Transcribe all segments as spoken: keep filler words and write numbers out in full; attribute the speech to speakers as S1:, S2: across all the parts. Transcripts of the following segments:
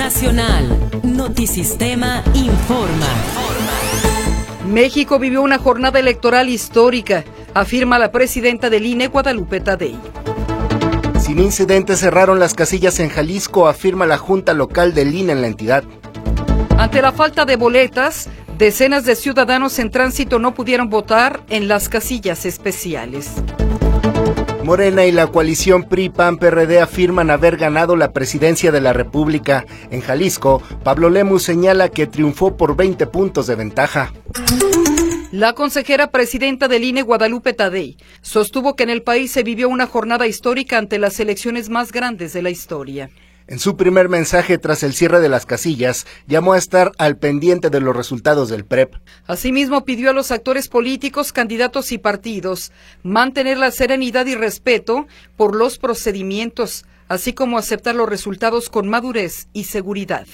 S1: Nacional. Notisistema informa.
S2: México vivió una jornada electoral histórica, afirma la presidenta del I N E, Guadalupe Tadei.
S3: Sin incidentes cerraron las casillas en Jalisco, afirma la Junta Local del I N E en la entidad.
S2: Ante la falta de boletas, decenas de ciudadanos en tránsito no pudieron votar en las casillas especiales.
S3: Morena y la coalición P R I P A N P R D afirman haber ganado la presidencia de la República. En Jalisco, Pablo Lemus señala que triunfó por veinte puntos de ventaja.
S2: La consejera presidenta del I N E, Guadalupe Tadei, sostuvo que en el país se vivió una jornada histórica ante las elecciones más grandes de la historia.
S3: En su primer mensaje tras el cierre de las casillas, llamó a estar al pendiente de los resultados del P R E P.
S2: Asimismo, pidió a los actores políticos, candidatos y partidos mantener la serenidad y respeto por los procedimientos, así como aceptar los resultados con madurez y seguridad.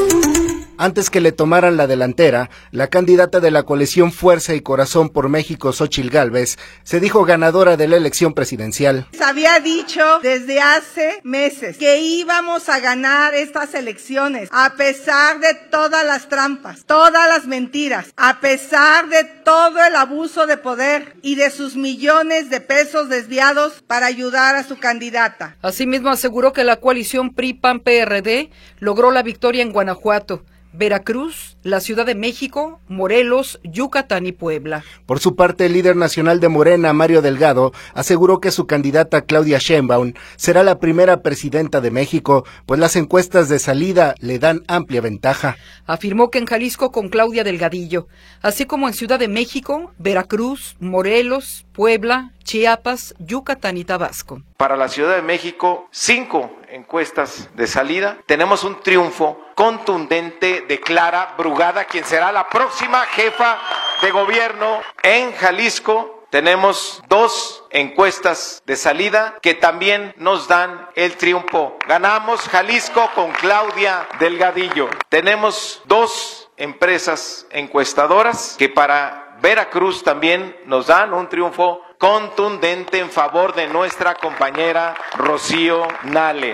S3: Antes que le tomaran la delantera, la candidata de la coalición Fuerza y Corazón por México, Xóchitl Gálvez, se dijo ganadora de la elección presidencial.
S4: Se había dicho desde hace meses que íbamos a ganar estas elecciones, a pesar de todas las trampas, todas las mentiras, a pesar de todo el abuso de poder y de sus millones de pesos desviados para ayudar a su candidata.
S2: Asimismo, aseguró que la coalición P R I P A N P R D logró la victoria en Guanajuato, Veracruz, la Ciudad de México, Morelos, Yucatán y Puebla.
S3: Por su parte, el líder nacional de Morena, Mario Delgado, aseguró que su candidata Claudia Sheinbaum será la primera presidenta de México, pues las encuestas de salida le dan amplia ventaja.
S2: Afirmó que en Jalisco con Claudia Delgadillo, así como en Ciudad de México, Veracruz, Morelos, Puebla, Chiapas, Yucatán y Tabasco.
S5: Para la Ciudad de México, cinco encuestas de salida. Tenemos un triunfo contundente de Clara Brugada, quien será la próxima jefa de gobierno. En Jalisco tenemos dos encuestas de salida que también nos dan el triunfo. Ganamos Jalisco con Claudia Delgadillo. Tenemos dos empresas encuestadoras que para Veracruz también nos dan un triunfo contundente en favor de nuestra compañera Rocío Nale.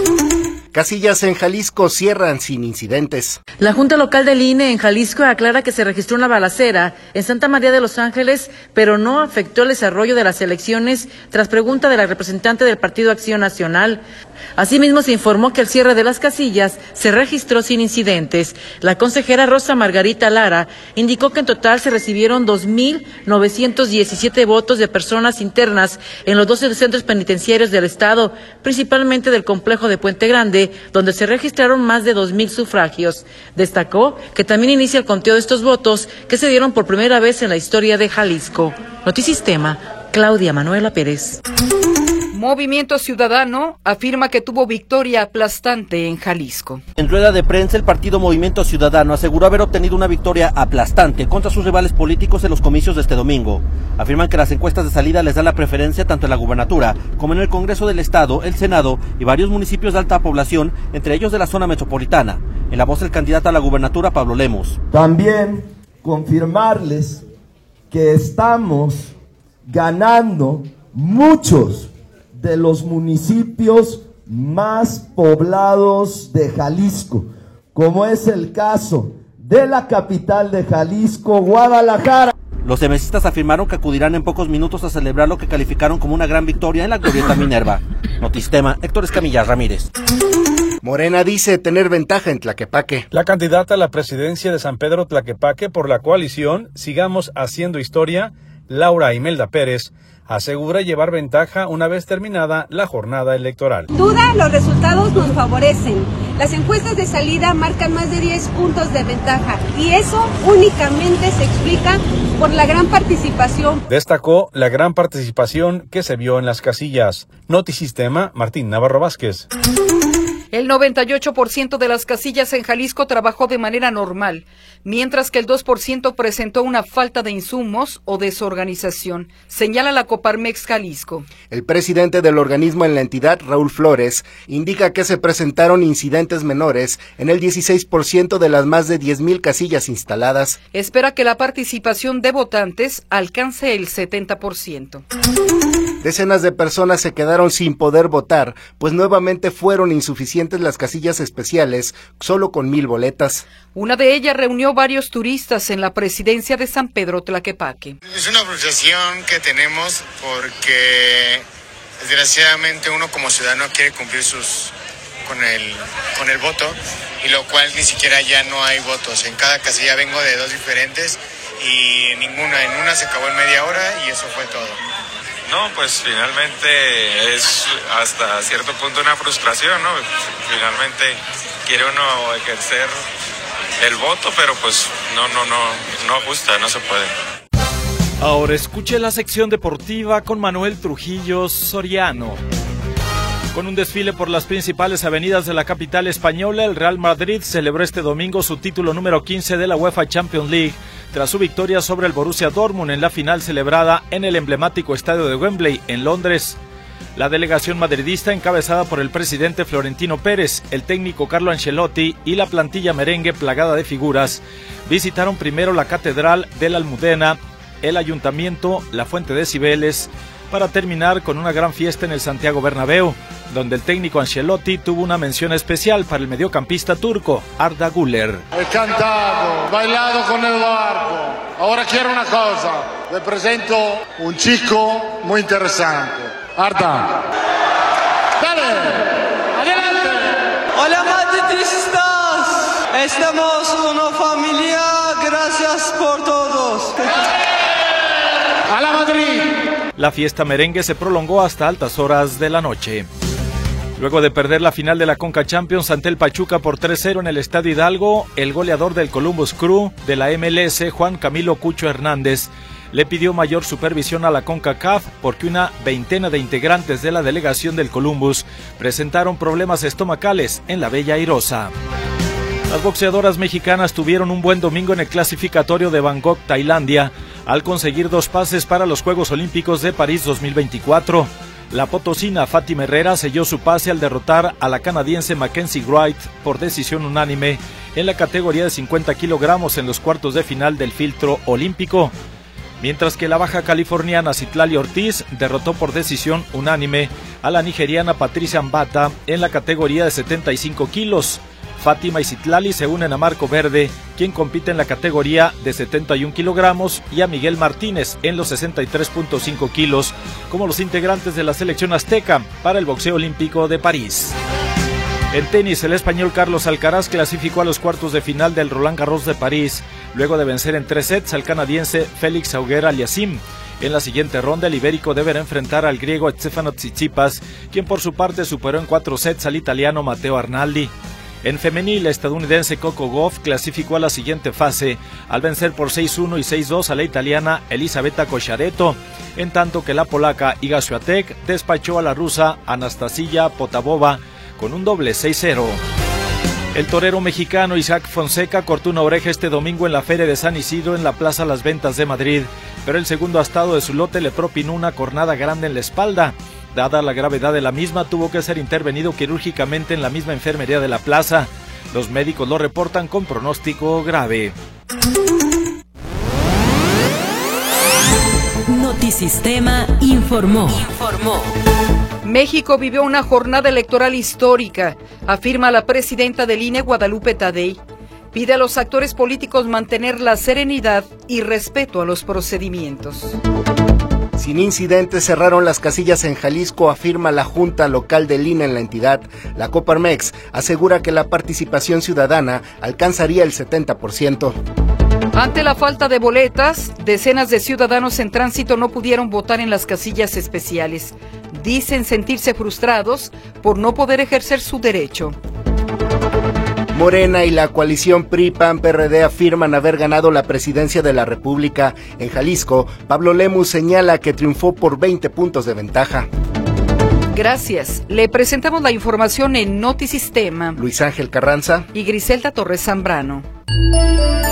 S3: Casillas en Jalisco cierran sin incidentes.
S6: La Junta Local del I N E en Jalisco aclara que se registró una balacera en Santa María de los Ángeles, pero no afectó el desarrollo de las elecciones tras pregunta de la representante del Partido Acción Nacional. Asimismo, se informó que el cierre de las casillas se registró sin incidentes. La consejera Rosa Margarita Lara indicó que en total se recibieron dos mil novecientos diecisiete votos de personas internas en los doce centros penitenciarios del estado, principalmente del complejo de Puente Grande, donde se registraron más de dos mil sufragios. Destacó que también inicia el conteo de estos votos que se dieron por primera vez en la historia de Jalisco. Notisistema, Claudia Manuela Pérez.
S2: Movimiento Ciudadano afirma que tuvo victoria aplastante en Jalisco.
S7: En rueda de prensa, el partido Movimiento Ciudadano aseguró haber obtenido una victoria aplastante contra sus rivales políticos en los comicios de este domingo. Afirman que las encuestas de salida les dan la preferencia tanto en la gubernatura como en el Congreso del Estado, el Senado y varios municipios de alta población, entre ellos de la zona metropolitana. En la voz del candidato a la gubernatura, Pablo Lemus.
S8: También confirmarles que estamos ganando muchos de los municipios más poblados de Jalisco, como es el caso de la capital de Jalisco, Guadalajara.
S7: Los emesistas afirmaron que acudirán en pocos minutos a celebrar lo que calificaron como una gran victoria en la glorieta Minerva. Notisistema, Héctor Escamilla Ramírez.
S3: Morena dice tener ventaja en Tlaquepaque.
S9: La candidata a la presidencia de San Pedro Tlaquepaque por la coalición Sigamos Haciendo Historia, Laura Imelda Pérez, asegura llevar ventaja una vez terminada la jornada electoral.
S10: Duda, los resultados nos favorecen. Las encuestas de salida marcan más de diez puntos de ventaja y eso únicamente se explica por la gran participación.
S9: Destacó la gran participación que se vio en las casillas. Notisistema, Martín Navarro Vázquez.
S2: El noventa y ocho por ciento de las casillas en Jalisco trabajó de manera normal, mientras que el dos por ciento presentó una falta de insumos o desorganización, señala la Coparmex Jalisco.
S3: El presidente del organismo en la entidad, Raúl Flores, indica que se presentaron incidentes menores en el dieciséis por ciento de las más de diez mil casillas instaladas.
S2: Espera que la participación de votantes alcance el setenta por ciento.
S3: Decenas de personas se quedaron sin poder votar, pues nuevamente fueron insuficientes suficientes las casillas especiales, solo con mil boletas.
S2: Una de ellas reunió varios turistas en la presidencia de San Pedro Tlaquepaque.
S11: Es una frustración que tenemos porque desgraciadamente uno como ciudadano quiere cumplir sus con el con el voto, y lo cual ni siquiera ya no hay votos. En cada casilla vengo de dos diferentes y ninguna, en una se acabó en media hora y eso fue todo.
S12: No, pues finalmente es hasta cierto punto una frustración, ¿no? Finalmente quiere uno ejercer el voto, pero pues no, no, no, no ajusta, no se puede.
S13: Ahora escuche la sección deportiva con Manuel Trujillo Soriano. Con un desfile por las principales avenidas de la capital española, el Real Madrid celebró este domingo su título número quince de la UEFA Champions League, tras su victoria sobre el Borussia Dortmund en la final celebrada en el emblemático estadio de Wembley, en Londres. La delegación madridista, encabezada por el presidente Florentino Pérez, el técnico Carlo Ancelotti y la plantilla merengue plagada de figuras, visitaron primero la Catedral de la Almudena, el Ayuntamiento, la Fuente de Cibeles, para terminar con una gran fiesta en el Santiago Bernabéu, donde el técnico Ancelotti tuvo una mención especial para el mediocampista turco, Arda Güler.
S14: He cantado, bailado con el barco. Ahora quiero una cosa, le presento un chico muy interesante. Arda. Dale, adelante.
S15: Hola madridistas, estamos una familia, gracias por todos.
S14: A la Madrid.
S13: La fiesta merengue se prolongó hasta altas horas de la noche. Luego de perder la final de la Conca Champions ante el Pachuca por tres cero en el Estadio Hidalgo, el goleador del Columbus Crew de la M L S, Juan Camilo Cucho Hernández, le pidió mayor supervisión a la CONCACAF porque una veintena de integrantes de la delegación del Columbus presentaron problemas estomacales en la Bella Airosa. Las boxeadoras mexicanas tuvieron un buen domingo en el clasificatorio de Bangkok, Tailandia, al conseguir dos pases para los Juegos Olímpicos de París dos mil veinticuatro. La potosina Fátima Herrera selló su pase al derrotar a la canadiense Mackenzie Wright por decisión unánime en la categoría de cincuenta kilogramos en los cuartos de final del filtro olímpico, mientras que la baja californiana Citlali Ortiz derrotó por decisión unánime a la nigeriana Patricia Mbata en la categoría de setenta y cinco kilos. Fátima y Citlali se unen a Marco Verde, quien compite en la categoría de setenta y un kilogramos, y a Miguel Martínez en los sesenta y tres punto cinco kilos, como los integrantes de la selección azteca para el boxeo olímpico de París. En tenis, el español Carlos Alcaraz clasificó a los cuartos de final del Roland Garros de París, luego de vencer en tres sets al canadiense Félix Auger-Aliassime. En la siguiente ronda, el ibérico deberá enfrentar al griego Stefanos Tsitsipas, quien por su parte superó en cuatro sets al italiano Matteo Arnaldi. En femenil, la estadounidense Coco Gauff clasificó a la siguiente fase al vencer por seis uno y seis dos a la italiana Elisabetta Kochareto, en tanto que la polaca Iga Swiatek despachó a la rusa Anastasia Potapova con un doble seis cero. El torero mexicano Isaac Fonseca cortó una oreja este domingo en la Feria de San Isidro en la Plaza Las Ventas de Madrid, pero el segundo astado de su lote le propinó una cornada grande en la espalda. Dada la gravedad de la misma, tuvo que ser intervenido quirúrgicamente en la misma enfermería de la plaza. Los médicos lo reportan con pronóstico grave.
S1: Notisistema informó. Informó.
S2: México vivió una jornada electoral histórica, afirma la presidenta del I N E, Guadalupe Tadei. Pide a los actores políticos mantener la serenidad y respeto a los procedimientos.
S3: Sin incidentes cerraron las casillas en Jalisco, afirma la Junta Local del I N E en la entidad. La Coparmex asegura que la participación ciudadana alcanzaría el setenta por ciento.
S2: Ante la falta de boletas, decenas de ciudadanos en tránsito no pudieron votar en las casillas especiales. Dicen sentirse frustrados por no poder ejercer su derecho.
S3: Morena y la coalición P R I P A N P R D afirman haber ganado la presidencia de la República. En Jalisco, Pablo Lemus señala que triunfó por veinte puntos de ventaja.
S2: Gracias. Le presentamos la información en Notisistema.
S3: Luis Ángel Carranza
S2: y Griselda Torres Zambrano.